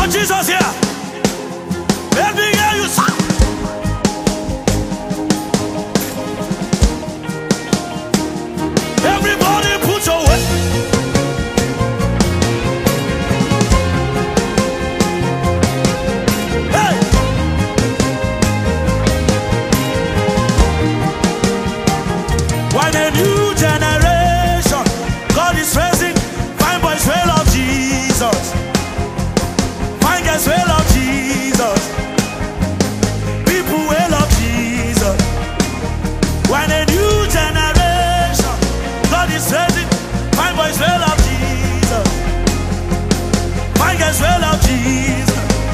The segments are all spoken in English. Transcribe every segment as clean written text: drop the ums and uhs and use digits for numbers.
Jesus here. Let me hear you sing. Everybody put your weight. Hey. When a new generation, God is raising fine boys will love Jesus. Fine girls will love Jesus. People will love Jesus. When a new generation, God is raising fine boys will love Jesus. Fine girls will love Jesus.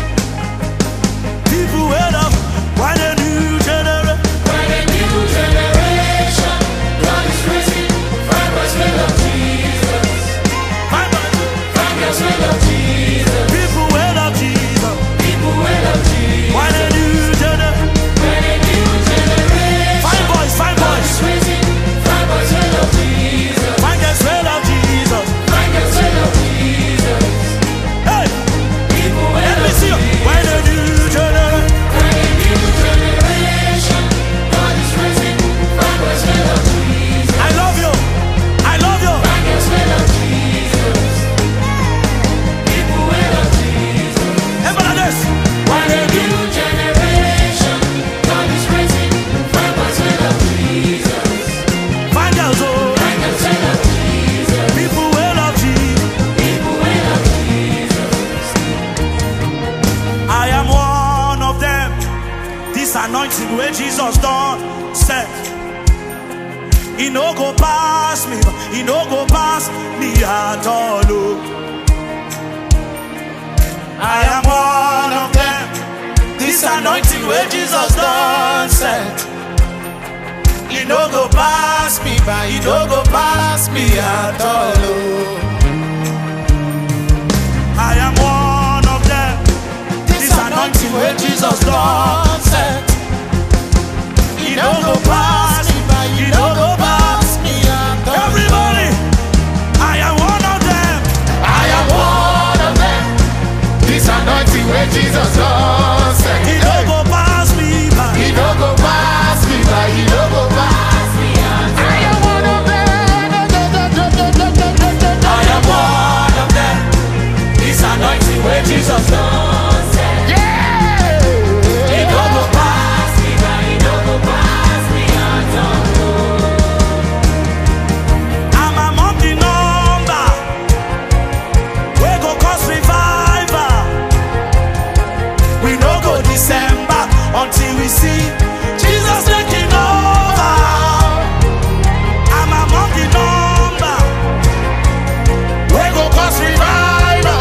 People will love. When a new generation, God is raising fine boys will love Jesus. fine boys, Fine girls will love Jesus. people will love Jesus. People will love Jesus. When a new generation, When a new generation, fine boys, fine God boys, is raising fine boys will love Jesus. fine girls will love Jesus. Fine girls will love Jesus. Hey, People will let me love see you. Jesus. When a new generation, When a new generation, God is raising fine boys will love Jesus. I love you. I love you. Fine girls will love Jesus. People will love Jesus. Everybody this. When a new generation, God is raising fine boys will love Jesus. Fine girls, oh, Fine girls will love Jesus. people will love Jesus. People will love Jesus. I am one of them. This anointing where Jesus done set. He no go pass me. He no go pass me at all. Oh. I am one of them. This anointing where Jesus done set. He no go pass me by. He no go pass me at all. Oh. I am one of them. This anointing where Jesus done set. He no go pass me by. He no go pass me at all. Everybody, I am one of them. I am one of them. This anointing where Jesus does set. He no go pass me by. He no go pass me by. He no go pass me by. I am one of them. I am one of them. This anointing where Jesus done set. Yeah. He no go pass me by. He no go pass me at all. I'm among the number. We go cause revival. We no go December until we see Jesus taking over. I'm among the number. We go cause revival.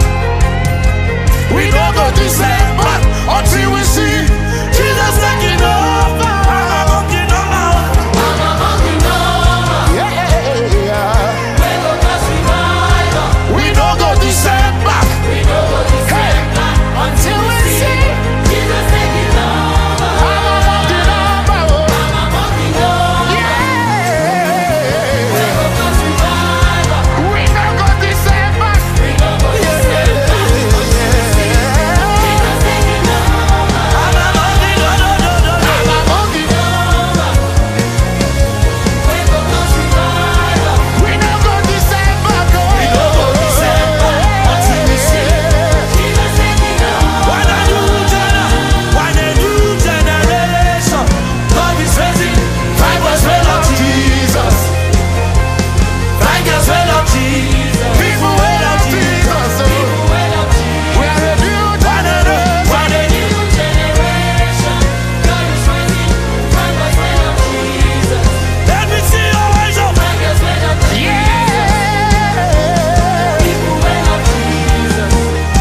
We no go December until we see Jesus taking over. I'm among the number. I'm among the number. Yeah. We go cause revival. We no go December. We no go December until we see Jesus taking over. I'm among the number. I'm among the number. We go cause revival. We no go December. We no go December until we see Jesus taking over. I'm among the number. I'm among the number. We go cause revival. We no go December. We no go December until we see Jesus taking over. When a new generation, God is raising fine boys will love Jesus. Fine girls will love Jesus. People will love Jesus. People will love Jesus. We are a new generation. When a new generation, God is raising fine boys will love Jesus. Let me see your eyes up. Fine girls will love Jesus. People will love Jesus.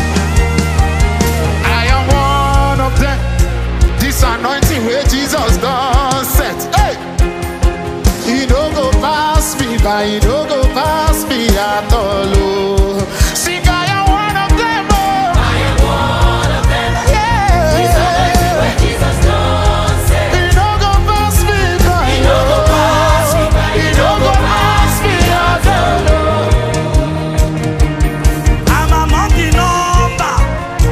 I am one of them. This anointing where Jesus done set. Hey! He no go pass me by. He no go pass me at all. Oh. Sing, I am one of them. Oh. I am one of them. This anointing where Jesus does set. He no go pass me by. He no go pass me by. He no go pass me at all. I'm among the number.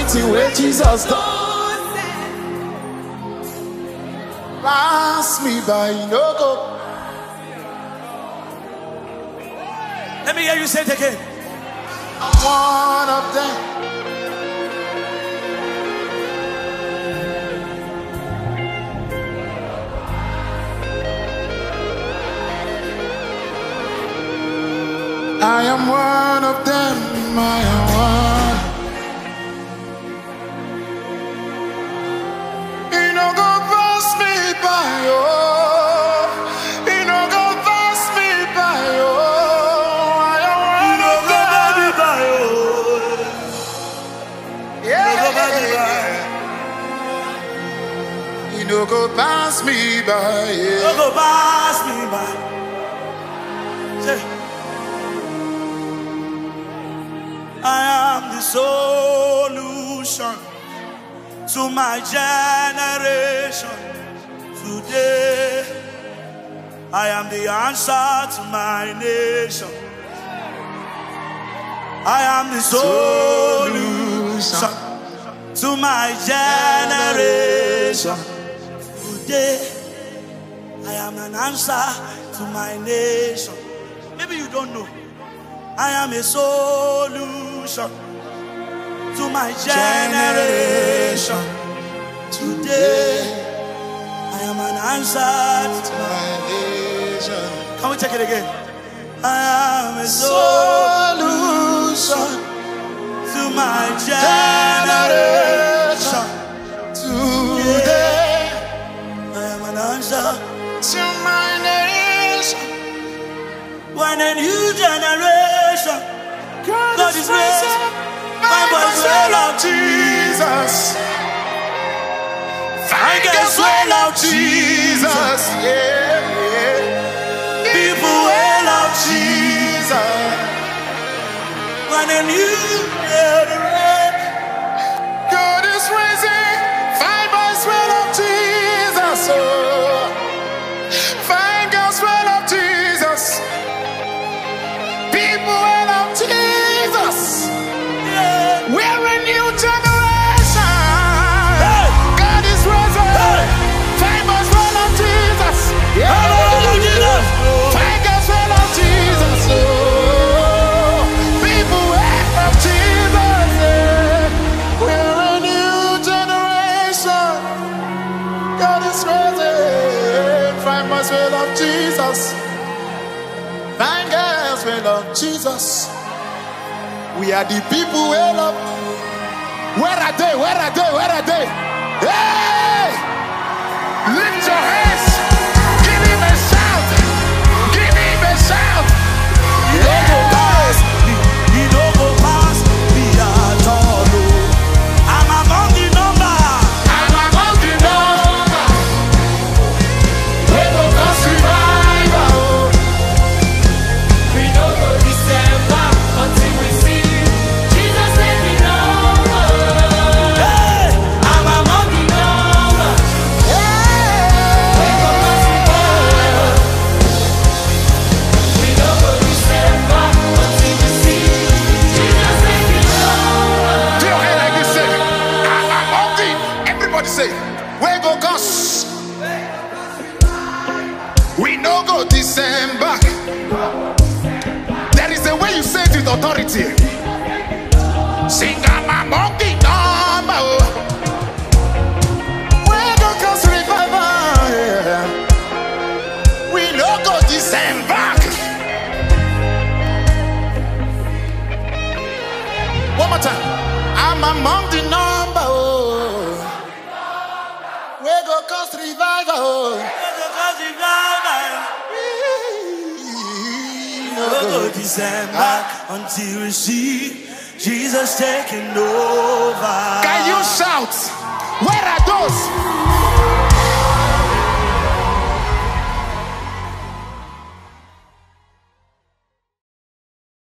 anointing where Jesus done. Pass me by, no go. Let me hear you say it again. I'm one of them. I am one of them. I am one. You know, go pass me by, oh. You know, go pass me by, oh. I am one of them. You know, go pass me by, yeah. No go pass me by. Say, I am the solution to my generation. Today, I am the answer to my nation. I am the solution to my generation. Today, I am an answer to my nation. Maybe you don't know. I am a solution to my generation. Today, I am an answer to my nation. Can we take it again? I am a solution to my generation. Today, I am an answer To my nation. when a new generation God is raising. Find boys well of Jesus. Find girls well of Jesus. Yeah, yeah. people well of Jesus. when a new generation God is raising. Find boys well of Jesus. Oh. Find girls well of Jesus. People well of Jesus. yeah. We're a new generation. God is raising. Find us well of Jesus. Yeah. Find us well of Jesus. Oh. People well of Jesus. Yeah. We're a new generation. God is raising. Find us well of Jesus. Find us well of Jesus. We are the people we love. Where are they? Where are they? Where are they? Hey! Lift your hands. Give him a shout. Give him a shout. You don't go past me. You don't go past me at all. Oh. I'm among the number. I'm among the number. We go cause revival. We don't go December until we see Jesus taking over. Hey, I'm among the number. We go cause revival. We don't go December until we see Jesus taking over. Do your hand like this, say, I'm among the. Everybody say, we go cause. We no go December. There is a way you say it with authority. Sing, I'm among the number. We go cause revival. Yeah. We no go December. One more time. I'm among the number. We go cause revival. we'll go December until we see Jesus taking over. Can you shout? Where are those